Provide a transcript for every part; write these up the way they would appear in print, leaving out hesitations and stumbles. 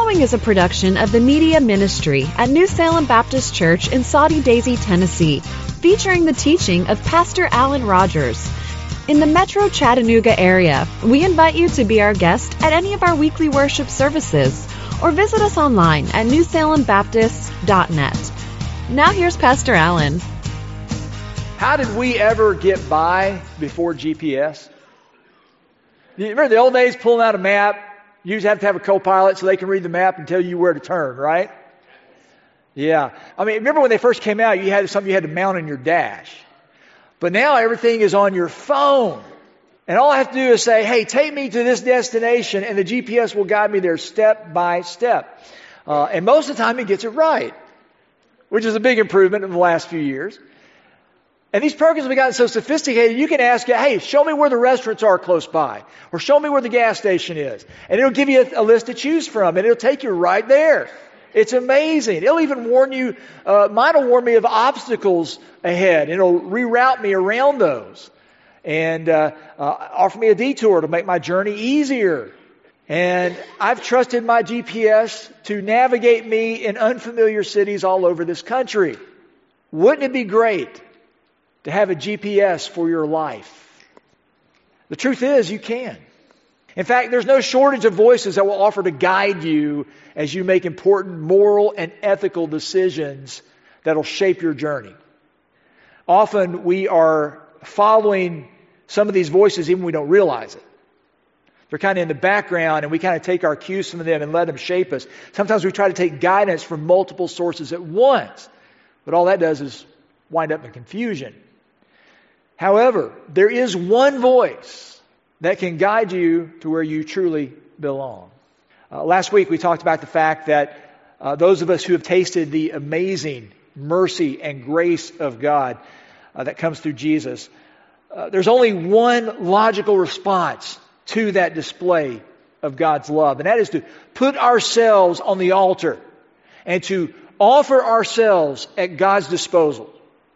following is a production of the Media Ministry at New Salem Baptist Church in Soddy Daisy, Tennessee, featuring the teaching of Pastor Alan Rogers. In the Metro Chattanooga area, we invite you to be our guest at any of our weekly worship services or visit us online at newsalembaptist.net. Now here's Pastor Alan. How did we ever get by before GPS? You remember the old days pulling out a map? You used to have a co-pilot so they can read the map and tell you where to turn, right? Yeah. I mean, remember when they first came out, you had something you had to mount on your dash. But now everything is on your phone. And all I have to do is say, hey, take me to this destination, and the GPS will guide me there step by step. And most of the time it gets it right, which is a big improvement in the last few years. And these programs have gotten so sophisticated, you can ask, hey, show me where the restaurants are close by, or show me where the gas station is. And it'll give you a list to choose from, and it'll take you right there. It's amazing. It'll even warn you, mine will warn me of obstacles ahead. It'll reroute me around those and offer me a detour to make my journey easier. And I've trusted my GPS to navigate me in unfamiliar cities all over this country. Wouldn't it be great to have a GPS for your life? The truth is, you can. In fact, there's no shortage of voices that will offer to guide you as you make important moral and ethical decisions that will shape your journey. Often we are following some of these voices even when we don't realize it. They're kind of in the background, and we kind of take our cues from them and let them shape us. Sometimes we try to take guidance from multiple sources at once, but all that does is wind up in confusion. However, there is one voice that can guide you to where you truly belong. Last week we talked about the fact that those of us who have tasted the amazing mercy and grace of God that comes through Jesus, there's only one logical response to that display of God's love, and that is to put ourselves on the altar and to offer ourselves at God's disposal.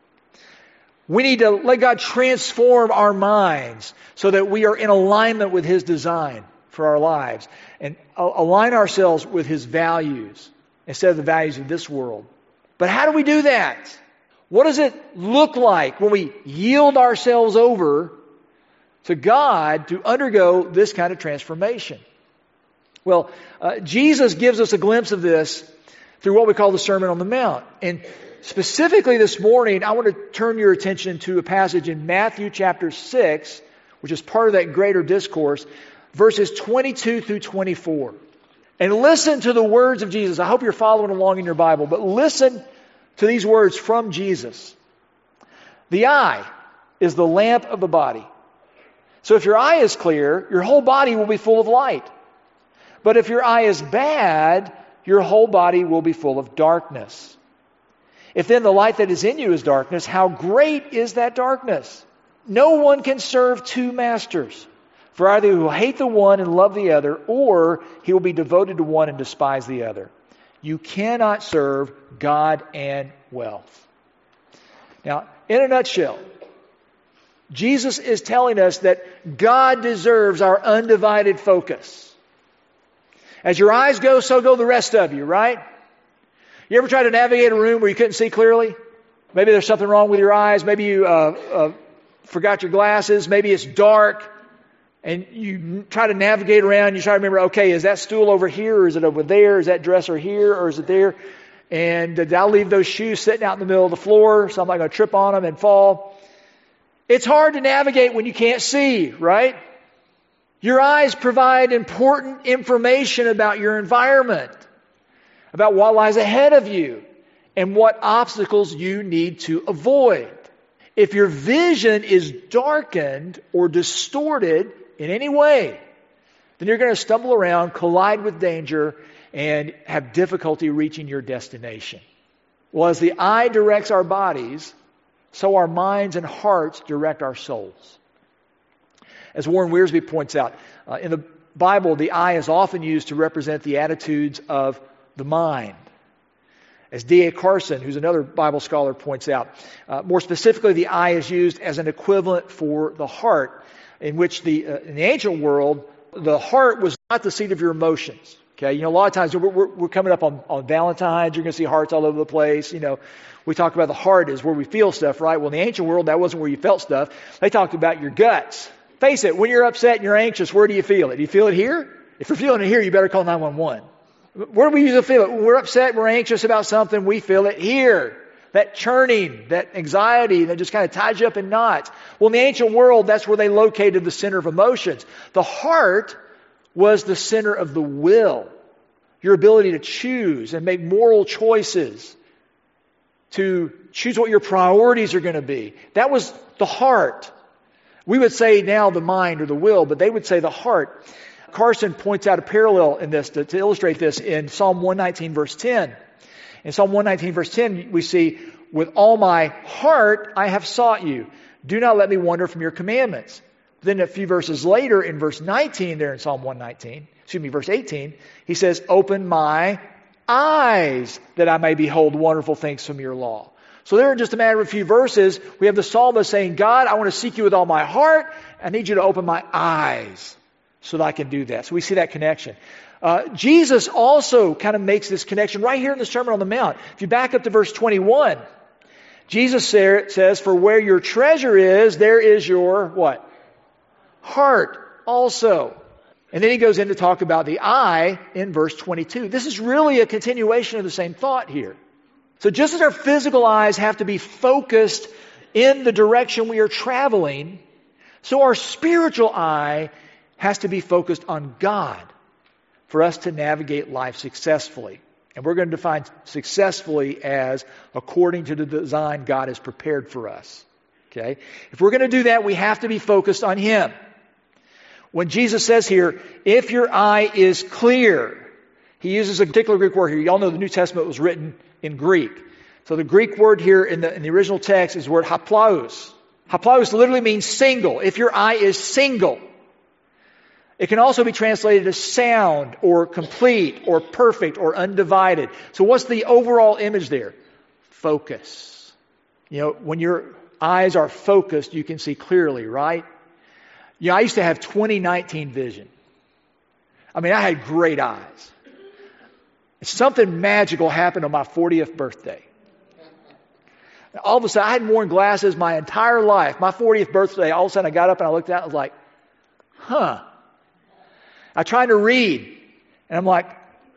We need to let God transform our minds so that we are in alignment with His design for our lives and align ourselves with His values instead of the values of this world. But how do we do that? What does it look like when we yield ourselves over to God to undergo this kind of transformation? Well, Jesus gives us a glimpse of this through what we call the Sermon on the Mount. And specifically this morning, I want to turn your attention to a passage in Matthew chapter 6, which is part of that greater discourse, verses 22 through 24. And listen to the words of Jesus. I hope you're following along in your Bible, but listen to these words from Jesus. The eye is the lamp of the body. So if your eye is clear, your whole body will be full of light. But if your eye is bad, your whole body will be full of darkness. If then the light that is in you is darkness, how great is that darkness? No one can serve two masters. For either he will hate the one and love the other, or he will be devoted to one and despise the other. You cannot serve God and wealth. Now, in a nutshell, Jesus is telling us that God deserves our undivided focus. As your eyes go, so go the rest of you, right? You ever try to navigate a room where you couldn't see clearly? Maybe there's something wrong with your eyes. Maybe you forgot your glasses. Maybe it's dark. And you try to navigate around. You try to remember, okay, is that stool over here, or is it over there? Is that dresser here, or is it there? And did I leave those shoes sitting out in the middle of the floor so I'm not going to trip on them and fall? It's hard to navigate when you can't see, right? Your eyes provide important information about your environment, about what lies ahead of you, and what obstacles you need to avoid. If your vision is darkened or distorted in any way, then you're going to stumble around, collide with danger, and have difficulty reaching your destination. Well, as the eye directs our bodies, so our minds and hearts direct our souls. As Warren Wiersbe points out, in the Bible, the eye is often used to represent the attitudes of the mind. As D.A. Carson, who's another Bible scholar, points out, more specifically, the eye is used as an equivalent for the heart, in which in the ancient world, the heart was not the seat of your emotions. Okay, a lot of times we're coming up on Valentine's. You're going to see hearts all over the place. We talk about the heart is where we feel stuff, right? Well, in the ancient world, that wasn't where you felt stuff. They talked about your guts. Face it, when you're upset and you're anxious, where do you feel it? Do you feel it here? If you're feeling it here, you better call 911. Where do we usually feel it? When we're upset, we're anxious about something, we feel it here. That churning, that anxiety that just kind of ties you up in knots. Well, in the ancient world, that's where they located the center of emotions. The heart was the center of the will. Your ability to choose and make moral choices. To choose what your priorities are going to be. That was the heart. We would say now the mind or the will, but they would say the heart. Carson points out a parallel in this to illustrate this in Psalm 119 verse 10. In Psalm 119 verse 10 we see, with all my heart I have sought you. Do not let me wander from your commandments. Then a few verses later in verse 19 there in Psalm 119, verse 18, he says, open my eyes that I may behold wonderful things from your law. So there in just a matter of a few verses, we have the psalmist saying, God, I want to seek you with all my heart. I need you to open my eyes so that I can do that. So we see that connection. Jesus also kind of makes this connection right here in the Sermon on the Mount. If you back up to verse 21, Jesus says, for where your treasure is, there is your what? Heart also. And then he goes in to talk about the eye in verse 22. This is really a continuation of the same thought here. So just as our physical eyes have to be focused in the direction we are traveling, so our spiritual eye has to be focused on God for us to navigate life successfully. And we're going to define successfully as according to the design God has prepared for us. Okay? If we're going to do that, we have to be focused on Him. When Jesus says here, if your eye is clear, He uses a particular Greek word here. You all know the New Testament was written in Greek. So the Greek word here in the original text is the word haplaus. Haplaus literally means single. If your eye is single. It can also be translated as sound or complete or perfect or undivided. So what's the overall image there? Focus. When your eyes are focused, you can see clearly, right? I used to have 20/19 vision. I had great eyes. Something magical happened on my 40th birthday. All of a sudden, I hadn't worn glasses my entire life. My 40th birthday, all of a sudden I got up and I looked out and I was like, I tried to read and I'm like,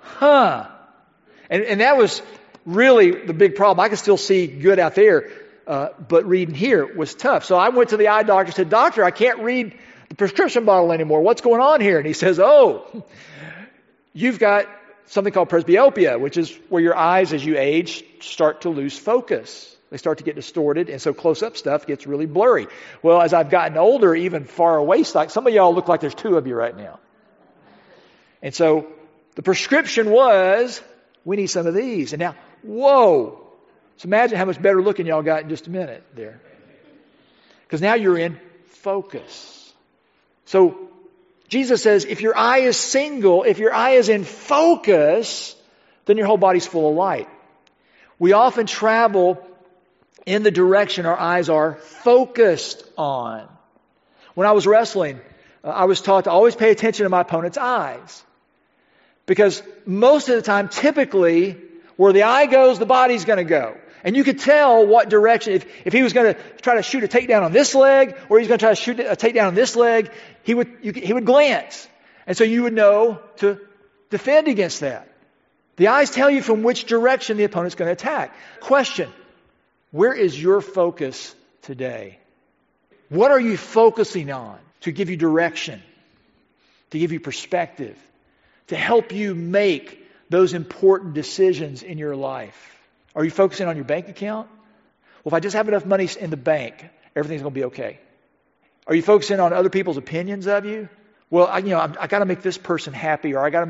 And that was really the big problem. I could still see good out there, but reading here was tough. So I went to the eye doctor and said, Doctor, I can't read the prescription bottle anymore. What's going on here? And he says, you've got something called presbyopia, which is where your eyes, as you age, start to lose focus. They start to get distorted, and so close-up stuff gets really blurry. Well, as I've gotten older, even far away, like some of y'all look like there's two of you right now. And so the prescription was, we need some of these. And now, whoa! So imagine how much better looking y'all got in just a minute there. Because now you're in focus. So Jesus says, if your eye is single, if your eye is in focus, then your whole body's full of light. We often travel in the direction our eyes are focused on. When I was wrestling, I was taught to always pay attention to my opponent's eyes. Because most of the time, typically, where the eye goes, the body's going to go. And you could tell what direction, if he was going to try to shoot a takedown on this leg, or he's going to try to shoot a takedown on this leg, he would glance. And so you would know to defend against that. The eyes tell you from which direction the opponent's going to attack. Question, where is your focus today? What are you focusing on to give you direction, to give you perspective, to help you make those important decisions in your life? Are you focusing on your bank account? Well, if I just have enough money in the bank, everything's going to be okay. Are you focusing on other people's opinions of you? Well, I got to make this person happy, or I got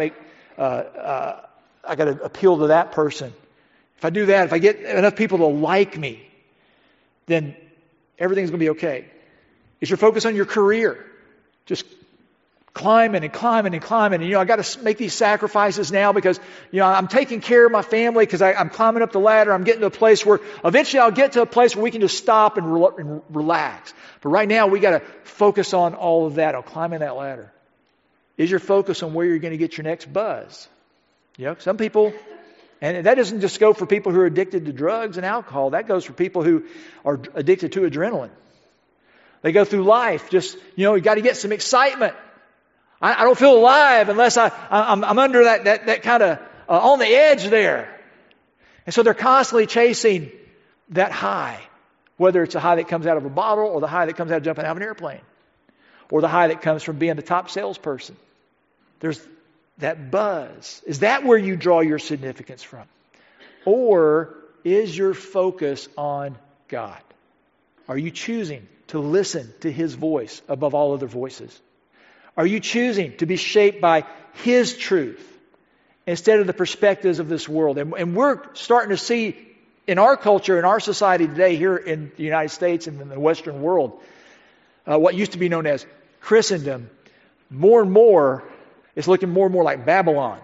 to appeal to that person. If I do that, if I get enough people to like me, then everything's going to be okay. Is your focus on your career? Just climbing and climbing and climbing. And, I got to make these sacrifices now because, I'm taking care of my family because I'm climbing up the ladder. I'm getting to a place where eventually I'll get to a place where we can just stop and relax. But right now we got to focus on all of that, on climbing that ladder. Is your focus on where you're going to get your next buzz? Some people, and that doesn't just go for people who are addicted to drugs and alcohol. That goes for people who are addicted to adrenaline. They go through life just, you got to get some excitement. I don't feel alive unless I'm under that kind of on the edge there. And so they're constantly chasing that high, whether it's a high that comes out of a bottle or the high that comes out of jumping out of an airplane or the high that comes from being the top salesperson. There's that buzz. Is that where you draw your significance from? Or is your focus on God? Are you choosing to listen to His voice above all other voices? Are you choosing to be shaped by His truth instead of the perspectives of this world? And we're starting to see in our culture, in our society today, here in the United States and in the Western world, what used to be known as Christendom, more and more, it's looking more and more like Babylon.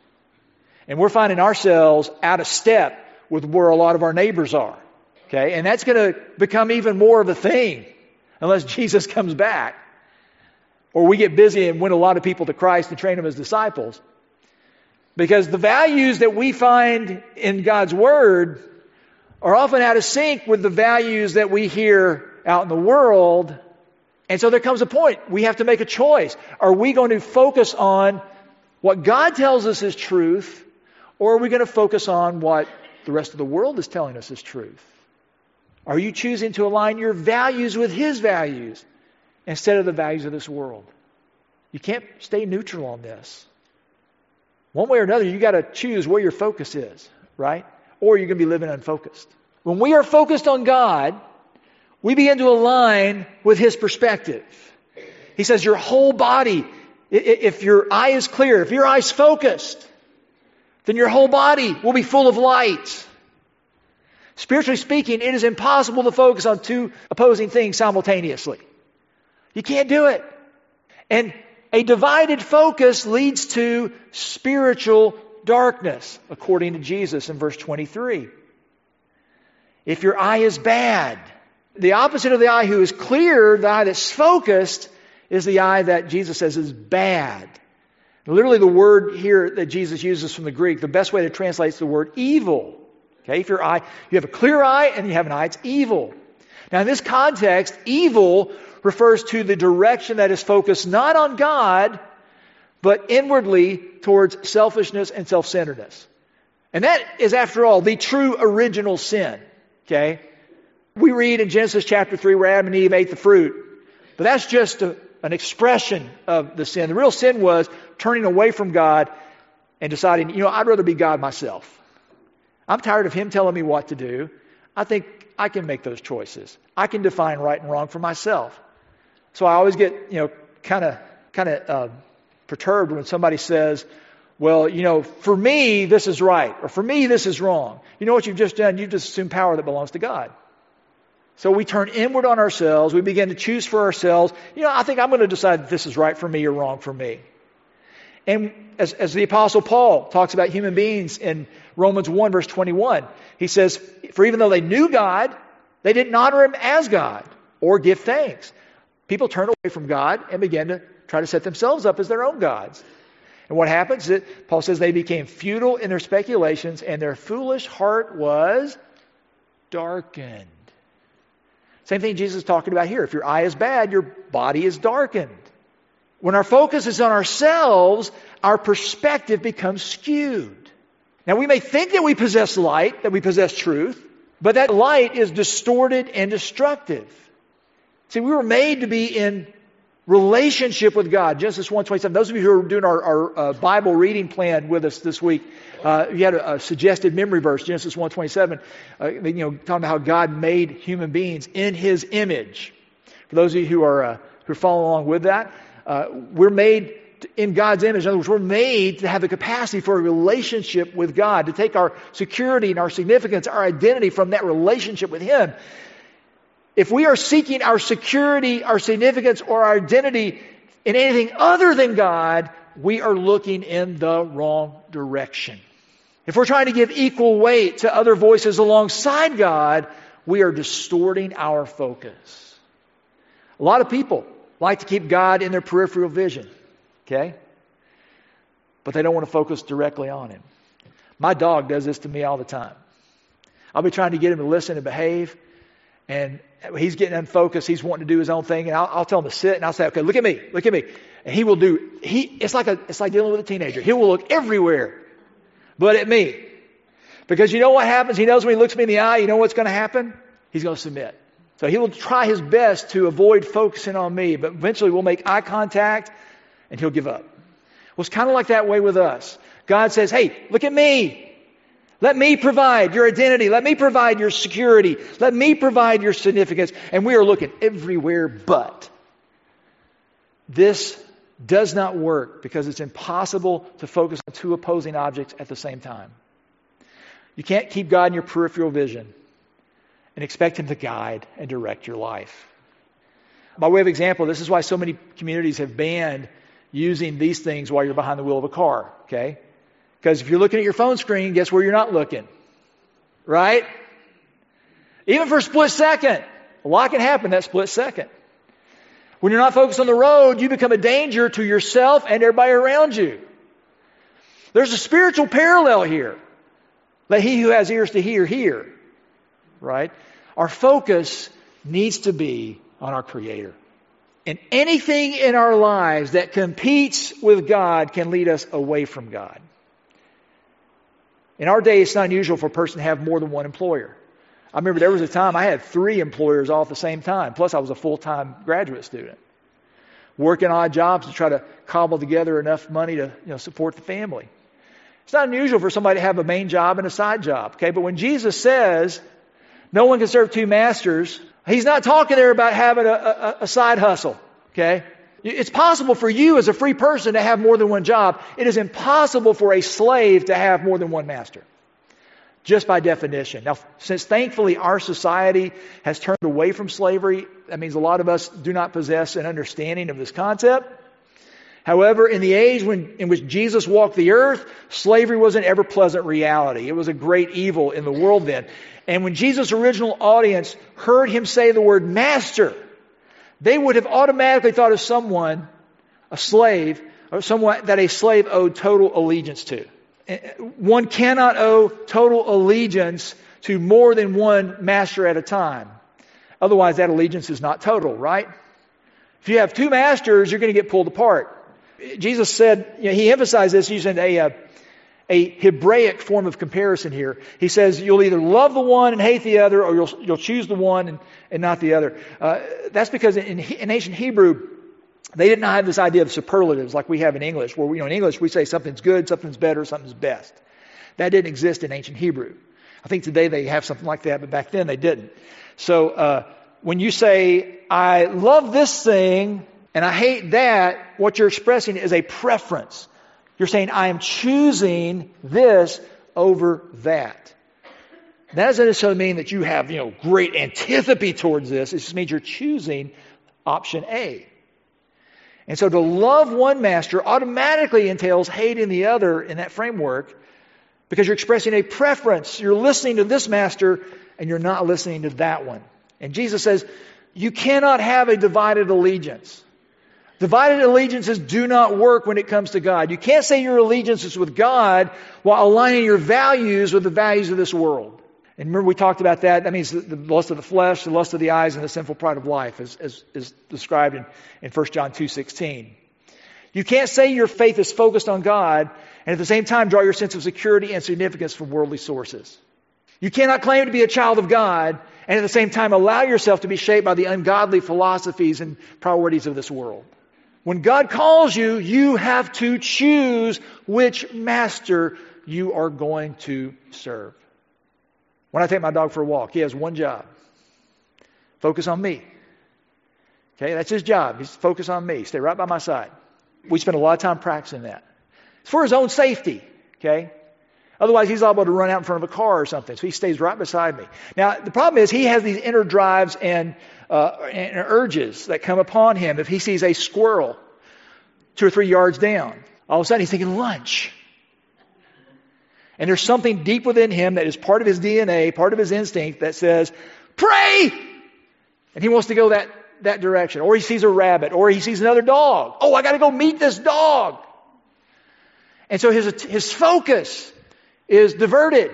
And we're finding ourselves out of step with where a lot of our neighbors are. Okay? And that's going to become even more of a thing unless Jesus comes back. Or we get busy and win a lot of people to Christ and train them as disciples. Because the values that we find in God's Word are often out of sync with the values that we hear out in the world. And so there comes a point we have to make a choice. Are we going to focus on what God tells us is truth, or are we going to focus on what the rest of the world is telling us is truth? Are you choosing to align your values with His values instead of the values of this world? You can't stay neutral on this. One way or another, you got to choose where your focus is, right? Or you're going to be living unfocused. When we are focused on God, we begin to align with His perspective. He says your whole body, if your eye is clear, if your eye is focused, then your whole body will be full of light. Spiritually speaking, it is impossible to focus on two opposing things simultaneously. You can't do it. And a divided focus leads to spiritual darkness, according to Jesus in verse 23. If your eye is bad, the opposite of the eye who is clear, the eye that's focused, is the eye that Jesus says is bad. Literally the word here that Jesus uses from the Greek, the best way to translate is the word evil. Okay, if your eye, you have a clear eye and you have an eye, it's evil. Now in this context, evil refers to the direction that is focused not on God, but inwardly towards selfishness and self-centeredness. And that is, after all, the true original sin. Okay? We read in Genesis chapter 3 where Adam and Eve ate the fruit. But that's just an expression of the sin. The real sin was turning away from God and deciding, I'd rather be God myself. I'm tired of Him telling me what to do. I think I can make those choices. I can define right and wrong for myself. So I always get, kind of perturbed when somebody says, well, for me, this is right. Or for me, this is wrong. You know what you've just done? You've just assumed power that belongs to God. So we turn inward on ourselves. We begin to choose for ourselves. I think I'm going to decide if this is right for me or wrong for me. And as the Apostle Paul talks about human beings in Romans 1 verse 21, he says, for even though they knew God, they didn't honor Him as God or give thanks. People turn away from God and begin to try to set themselves up as their own gods. And what happens? Paul says they became futile in their speculations and their foolish heart was darkened. Same thing Jesus is talking about here. If your eye is bad, your body is darkened. When our focus is on ourselves, our perspective becomes skewed. Now we may think that we possess light, that we possess truth, but that light is distorted and destructive. See, we were made to be in relationship with God. Genesis 1:27. Those of you who are doing our Bible reading plan with us this week, you had a suggested memory verse, Genesis 1:27. Talking about how God made human beings in His image. For those of you who are following along with that, we're made in God's image. In other words, we're made to have the capacity for a relationship with God, to take our security and our significance, our identity from that relationship with Him. If we are seeking our security, our significance, or our identity in anything other than God, we are looking in the wrong direction. If we're trying to give equal weight to other voices alongside God, we are distorting our focus. A lot of people like to keep God in their peripheral vision. Okay? but they don't want to focus directly on Him. My dog does this to me all the time. I'll be trying to get him to listen and behave, and he's getting unfocused. He's wanting to do his own thing, and I'll tell him to sit, and I'll say, okay, look at me. And he will do, it's like dealing with a teenager. He will look everywhere but at me. Because you know what happens? He knows when he looks me in the eye, you know what's going to happen? He's going to submit. So he will try his best to avoid focusing on me, but eventually we'll make eye contact, and he'll give up. Well, it's kind of like that way with us. God says, hey, look at me. Let me provide your identity. Let me provide your security. Let me provide your significance. And we are looking everywhere but. This does not work because it's impossible to focus on two opposing objects at the same time. You can't keep God in your peripheral vision and expect Him to guide and direct your life. By way of example, this is why so many communities have banned using these things while you're behind the wheel of a car, okay? Because if you're looking at your phone screen, guess where you're not looking? Right? Even for a split second. A lot can happen that split second. When you're not focused on the road, you become a danger to yourself and everybody around you. There's a spiritual parallel here. Let he who has ears to hear, hear. Right? Our focus needs to be on our Creator. And anything in our lives that competes with God can lead us away from God. In our day, it's not unusual for a person to have more than one employer. I remember there was a time I had 3 employers all at the same time. Plus, I was a full-time graduate student. Working odd jobs to try to cobble together enough money to support the family. It's not unusual for somebody to have a main job and a side job. Okay, but when Jesus says, no one can serve 2 masters, He's not talking there about having a side hustle. Okay? It's possible for you as a free person to have more than one job. It is impossible for a slave to have more than one master. Just by definition. Now, since thankfully our society has turned away from slavery, that means a lot of us do not possess an understanding of this concept. However, in the age in which Jesus walked the earth, slavery was an ever-pleasant reality. It was a great evil in the world then. And when Jesus' original audience heard Him say the word master, they would have automatically thought of someone, a slave, or someone that a slave owed total allegiance to. One cannot owe total allegiance to more than one master at a time. Otherwise, that allegiance is not total, right? If you have 2 masters, you're going to get pulled apart. Jesus said, He emphasized this using a Hebraic form of comparison here. He says, you'll either love the one and hate the other, or you'll choose the one and not the other. That's because in ancient Hebrew, they did not have this idea of superlatives like we have in English, where in English we say something's good, something's better, something's best. That didn't exist in ancient Hebrew. I think today they have something like that, but back then they didn't. So when you say, I love this thing and I hate that, what you're expressing is a preference. You're saying, I am choosing this over that. That doesn't necessarily mean that you have, great antipathy towards this. It just means you're choosing option A. And so to love one master automatically entails hating the other in that framework, because you're expressing a preference. You're listening to this master and you're not listening to that one. And Jesus says, you cannot have a divided allegiance. Divided allegiances do not work when it comes to God. You can't say your allegiance is with God while aligning your values with the values of this world. And remember we talked about that. That means the lust of the flesh, the lust of the eyes, and the sinful pride of life as described in 1 John 2:16. You can't say your faith is focused on God and at the same time draw your sense of security and significance from worldly sources. You cannot claim to be a child of God and at the same time allow yourself to be shaped by the ungodly philosophies and priorities of this world. When God calls you, you have to choose which master you are going to serve. When I take my dog for a walk, he has one job. Focus on me. Okay, that's his job. He's focus on me. Stay right by my side. We spend a lot of time practicing that. It's for his own safety. Okay? Otherwise, he's liable to run out in front of a car or something. So he stays right beside me. Now, the problem is he has these inner drives and urges that come upon him if he sees a squirrel 2 or 3 yards down. All of a sudden, he's thinking lunch. And there's something deep within him that is part of his DNA, part of his instinct that says, pray! And he wants to go that direction. Or he sees a rabbit. Or he sees another dog. Oh, I got to go meet this dog. And so his focus is diverted.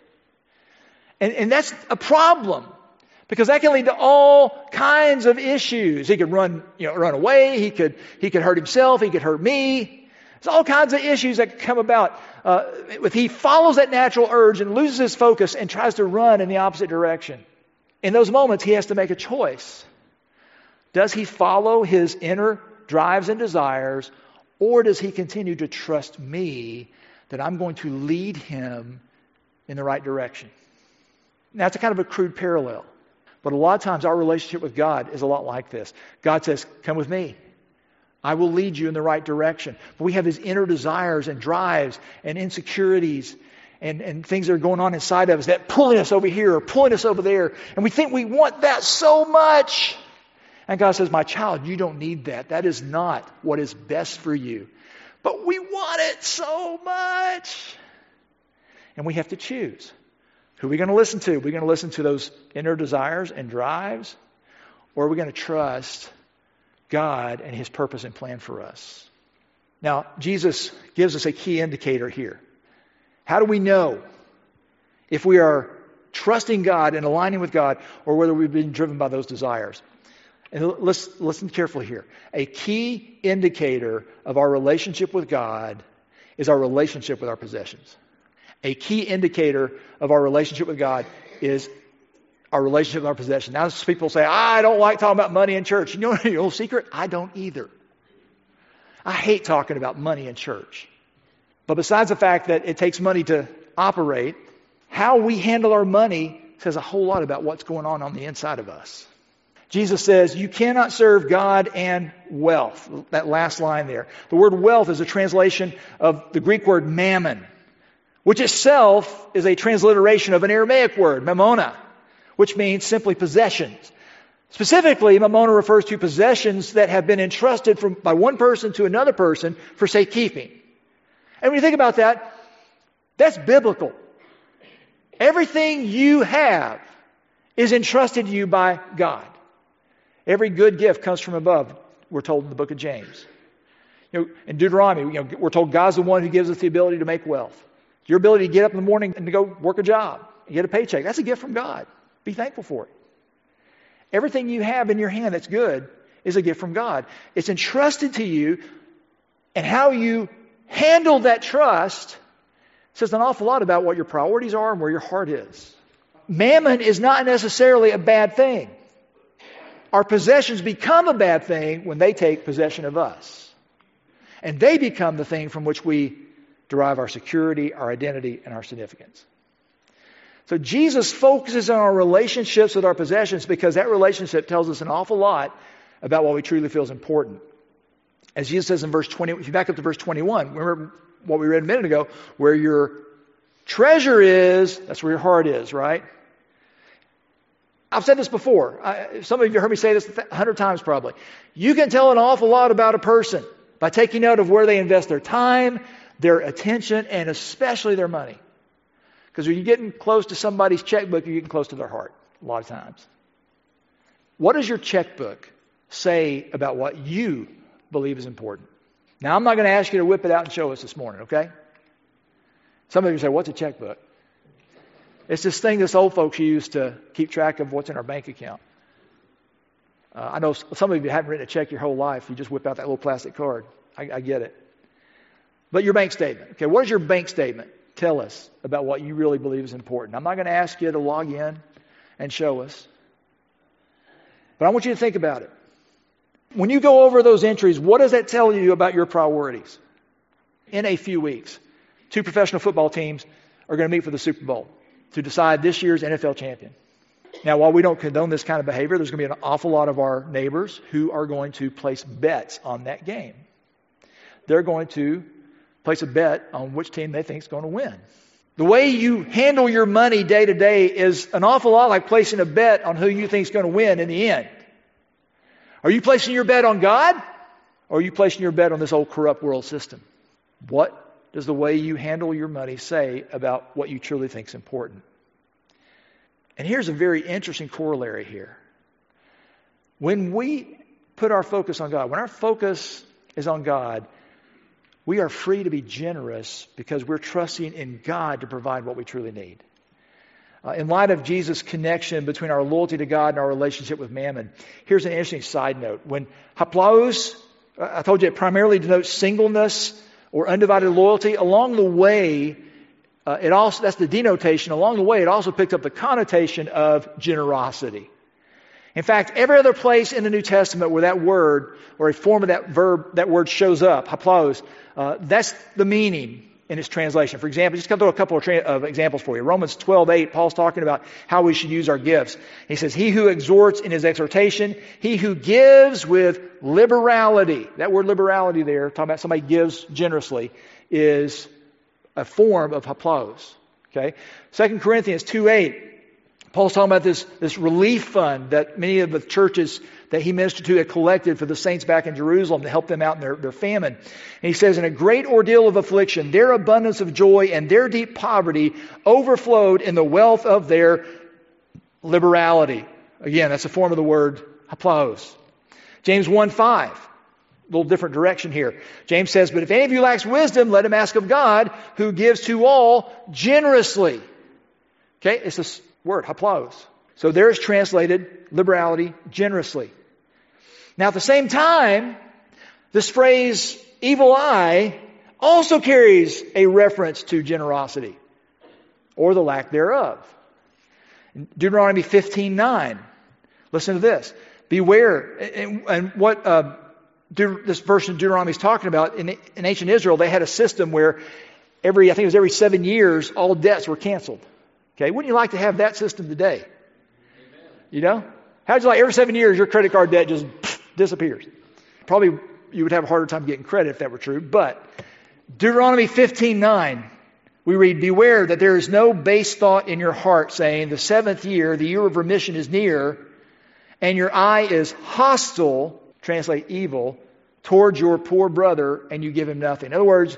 And that's a problem, because that can lead to all kinds of issues. He could run away. He could hurt himself. He could hurt me. There's all kinds of issues that could come about if he follows that natural urge and loses his focus and tries to run in the opposite direction. In those moments, he has to make a choice. Does he follow his inner drives and desires, or does he continue to trust me that I'm going to lead him in the right direction? Now, that's a kind of a crude parallel. But a lot of times our relationship with God is a lot like this. God says, come with me. I will lead you in the right direction. But we have these inner desires and drives and insecurities and things that are going on inside of us that pulling us over here or pulling us over there. And we think we want that so much. And God says, my child, you don't need that. That is not what is best for you. But we want it so much. And we have to choose. Who are we going to listen to? Are we going to listen to those inner desires and drives? Or are we going to trust God and His purpose and plan for us? Now, Jesus gives us a key indicator here. How do we know if we are trusting God and aligning with God, or whether we've been driven by those desires? And listen carefully here. A key indicator of our relationship with God is our relationship with our possessions. A key indicator of our relationship with God is our relationship with our possessions. Now, some people say, I don't like talking about money in church. You know your little secret? I don't either. I hate talking about money in church. But besides the fact that it takes money to operate, how we handle our money says a whole lot about what's going on the inside of us. Jesus says, you cannot serve God and wealth. That last line there. The word wealth is a translation of the Greek word mammon, which itself is a transliteration of an Aramaic word, mamona, which means simply possessions. Specifically, mamona refers to possessions that have been entrusted by one person to another person for safekeeping. And when you think about that, that's biblical. Everything you have is entrusted to you by God. Every good gift comes from above, we're told in the book of James. In Deuteronomy, we're told God's the one who gives us the ability to make wealth. Your ability to get up in the morning and to go work a job and get a paycheck, that's a gift from God. Be thankful for it. Everything you have in your hand that's good is a gift from God. It's entrusted to you, and how you handle that trust says an awful lot about what your priorities are and where your heart is. Mammon is not necessarily a bad thing. Our possessions become a bad thing when they take possession of us. And they become the thing from which we derive our security, our identity, and our significance. So Jesus focuses on our relationships with our possessions because that relationship tells us an awful lot about what we truly feel is important. As Jesus says in verse 20, if you back up to verse 21, remember what we read a minute ago, where your treasure is, that's where your heart is, right? I've said this before. Some of you have heard me say this 100 times probably. You can tell an awful lot about a person by taking note of where they invest their time, their attention, and especially their money. Because when you're getting close to somebody's checkbook, you're getting close to their heart a lot of times. What does your checkbook say about what you believe is important? Now, I'm not going to ask you to whip it out and show us this morning, okay? Some of you say, what's a checkbook? It's this thing this old folks use to keep track of what's in our bank account. I know some of you haven't written a check your whole life. You just whip out that little plastic card. I get it. But your bank statement. Okay, what does your bank statement tell us about what you really believe is important? I'm not going to ask you to log in and show us. But I want you to think about it. When you go over those entries, what does that tell you about your priorities? In a few weeks, 2 professional football teams are going to meet for the Super Bowl to decide this year's NFL champion. Now, while we don't condone this kind of behavior, there's going to be an awful lot of our neighbors who are going to place bets on that game. They're going to place a bet on which team they think is going to win. The way you handle your money day to day is an awful lot like placing a bet on who you think is going to win in the end. Are you placing your bet on God, or are you placing your bet on this old corrupt world system? What does the way you handle your money say about what you truly think is important? And here's a very interesting corollary here. When we put our focus on God, when our focus is on God, We are free to be generous because we're trusting in God to provide what we truly need. In light of Jesus' connection between our loyalty to God and our relationship with mammon, here's an interesting side note. When haplous, I told you it primarily denotes singleness or undivided loyalty. Along the way, that's the denotation. Along the way, it also picked up the connotation of generosity. In fact, every other place in the New Testament where that word or a form of that verb, that word shows up, haplous, that's the meaning in its translation. For example, just throw a couple of examples for you. Romans 12:8, Paul's talking about how we should use our gifts. He says, he who exhorts in his exhortation, he who gives with liberality. That word liberality there, talking about somebody gives generously, is a form of haplous. Okay? 2 Corinthians 2:8, Paul's talking about this relief fund that many of the churches that he ministered to had collected for the saints back in Jerusalem to help them out in their famine. And he says, in a great ordeal of affliction, their abundance of joy and their deep poverty overflowed in the wealth of their liberality. Again, that's a form of the word haplous. James 1:5, a little different direction here. James says, but if any of you lacks wisdom, let him ask of God, who gives to all generously. Okay, it's this word, haplous. So there is translated liberality, generously. Now at the same time, this phrase, evil eye, also carries a reference to generosity, or the lack thereof. In Deuteronomy 15:9, listen to this. Beware, and what this verse in Deuteronomy is talking about, in ancient Israel, they had a system where I think it was every 7 years, all debts were canceled. Okay, wouldn't you like to have that system today? Amen. You know? How'd you like every 7 years your credit card debt just disappears? Probably you would have a harder time getting credit if that were true. But Deuteronomy 15:9, we read, beware that there is no base thought in your heart saying, the 7th year, the year of remission is near, and your eye is hostile, translate evil, towards your poor brother, and you give him nothing. In other words,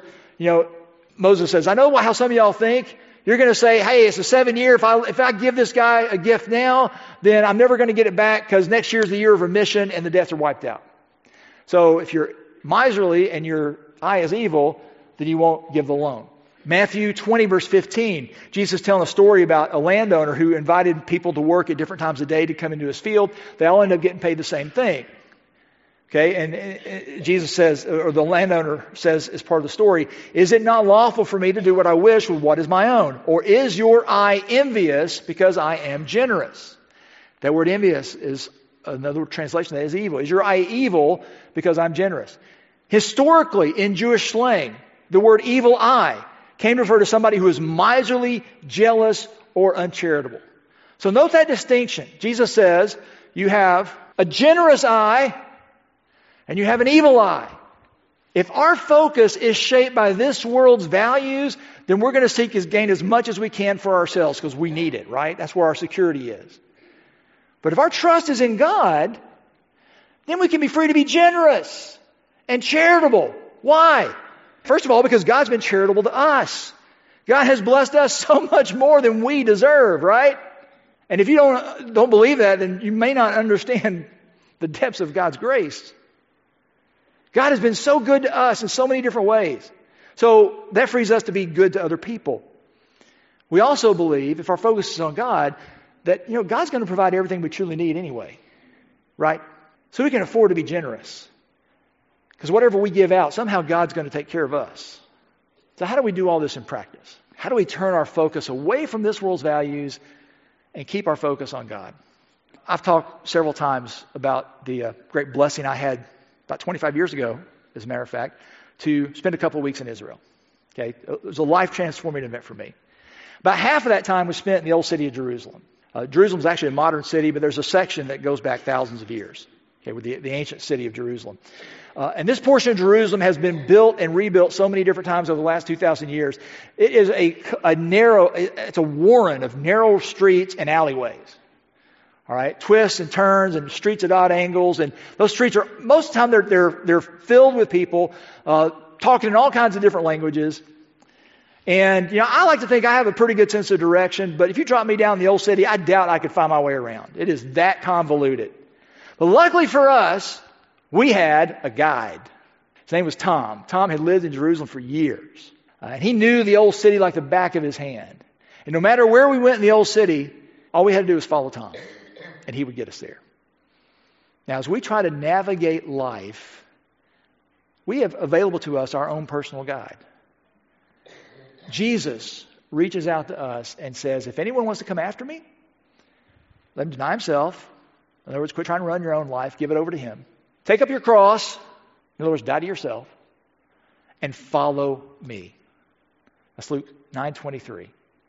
Moses says, I know how some of y'all think. You're going to say, hey, it's a 7 year. If I give this guy a gift now, then I'm never going to get it back because next year's the year of remission and the debts are wiped out. So if you're miserly and your eye is evil, then you won't give the loan. Matthew 20, verse 15, Jesus is telling a story about a landowner who invited people to work at different times of day to come into his field. They all end up getting paid the same thing. Okay, and Jesus says, or the landowner says as part of the story, is it not lawful for me to do what I wish with what is my own? Or is your eye envious because I am generous? That word envious is another translation that is evil. Is your eye evil because I'm generous? Historically, in Jewish slang, the word evil eye came to refer to somebody who is miserly, jealous, or uncharitable. So note that distinction. Jesus says you have a generous eye and you have an evil eye. If our focus is shaped by this world's values, then we're going to seek to gain as much as we can for ourselves because we need it, right? That's where our security is. But if our trust is in God, then we can be free to be generous and charitable. Why? First of all, because God's been charitable to us. God has blessed us so much more than we deserve, right? And if you don't believe that, then you may not understand the depths of God's grace. God has been so good to us in so many different ways. So that frees us to be good to other people. We also believe, if our focus is on God, that God's going to provide everything we truly need anyway. Right? So we can afford to be generous. Because whatever we give out, somehow God's going to take care of us. So how do we do all this in practice? How do we turn our focus away from this world's values and keep our focus on God? I've talked several times about the great blessing I had about 25 years ago, as a matter of fact, to spend a couple of weeks in Israel. Okay, it was a life-transforming event for me. About half of that time was spent in the old city of Jerusalem. Jerusalem is actually a modern city, but there's a section that goes back thousands of years, okay, with the ancient city of Jerusalem. And this portion of Jerusalem has been built and rebuilt so many different times over the last 2,000 years. It is it's a warren of narrow streets and alleyways. All right, twists and turns and streets at odd angles, and those streets are most of the time they're filled with people talking in all kinds of different languages. And I like to think I have a pretty good sense of direction, but if you drop me down in the old city, I doubt I could find my way around. It is that convoluted. But luckily for us, we had a guide. His name was Tom. Tom had lived in Jerusalem for years. And he knew the old city like the back of his hand. And no matter where we went in the old city, all we had to do was follow Tom. And he would get us there. Now, as we try to navigate life, we have available to us our own personal guide. Jesus reaches out to us and says, if anyone wants to come after me, let him deny himself. In other words, quit trying to run your own life. Give it over to him. Take up your cross. In other words, die to yourself. And follow me. That's Luke 9:23.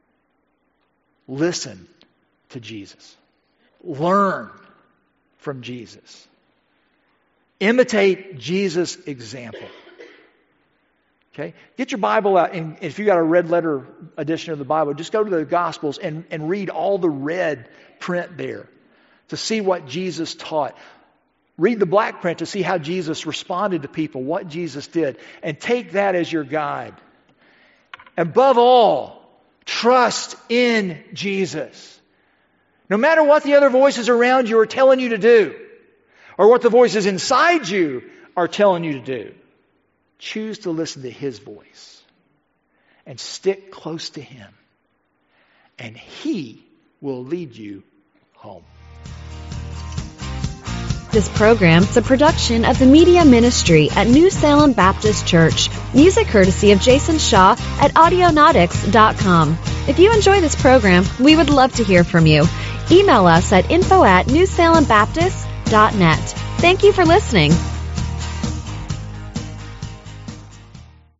Listen to Jesus. Learn from Jesus. Imitate Jesus' example. Okay? Get your Bible out, and if you got a red letter edition of the Bible, just go to the Gospels and read all the red print there to see what Jesus taught. Read the black print to see how Jesus responded to people, what Jesus did, and take that as your guide. Above all, trust in Jesus. No matter what the other voices around you are telling you to do, or what the voices inside you are telling you to do, choose to listen to His voice and stick close to Him, and He will lead you home. This program is a production of the Media Ministry at New Salem Baptist Church. Music courtesy of Jason Shaw at Audionautics.com. If you enjoy this program, we would love to hear from you. Email us at info@newsalembaptist.net. Thank you for listening.